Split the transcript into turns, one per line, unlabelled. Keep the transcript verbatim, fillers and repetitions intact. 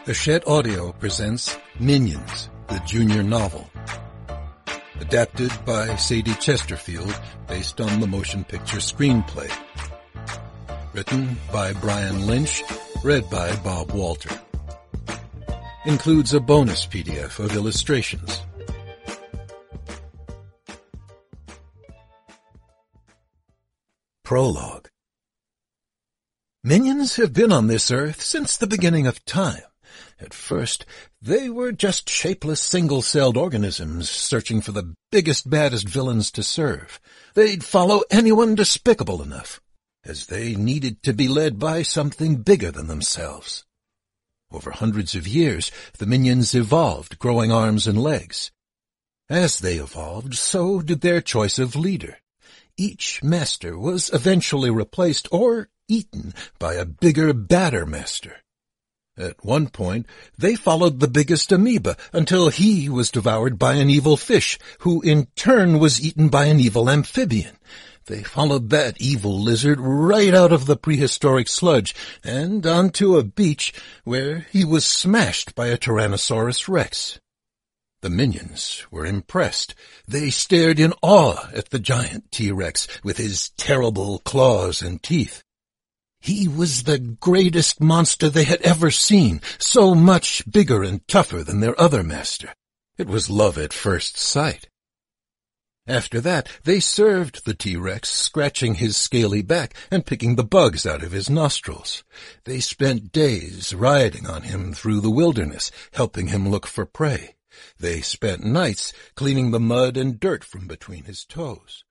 Hachette Audio presents Minions, the junior novel. Adapted by Sadie Chesterfield, based on the motion picture screenplay. Written by Brian Lynch, read by Bob Walter. Includes a bonus P D F of illustrations. Prologue. Minions have been on this earth since the beginning of time. At first, they were just shapeless single-celled organisms searching for the biggest, baddest villains to serve. They'd follow anyone despicable enough, as they needed to be led by something bigger than themselves. Over hundreds of years, the minions evolved, growing arms and legs. As they evolved, so did their choice of leader. Each master was eventually replaced or eaten by a bigger, badder master. At one point, they followed the biggest amoeba until he was devoured by an evil fish, who in turn was eaten by an evil amphibian. They followed that evil lizard right out of the prehistoric sludge and onto a beach where he was smashed by a Tyrannosaurus Rex. The minions were impressed. They stared in awe at the giant T-Rex with his terrible claws and teeth. He was the greatest monster they had ever seen, so much bigger and tougher than their other master. It was love at first sight. After that, they served the T-Rex, scratching his scaly back and picking the bugs out of his nostrils. They spent days riding on him through the wilderness, helping him look for prey. They spent nights cleaning the mud and dirt from between his toes.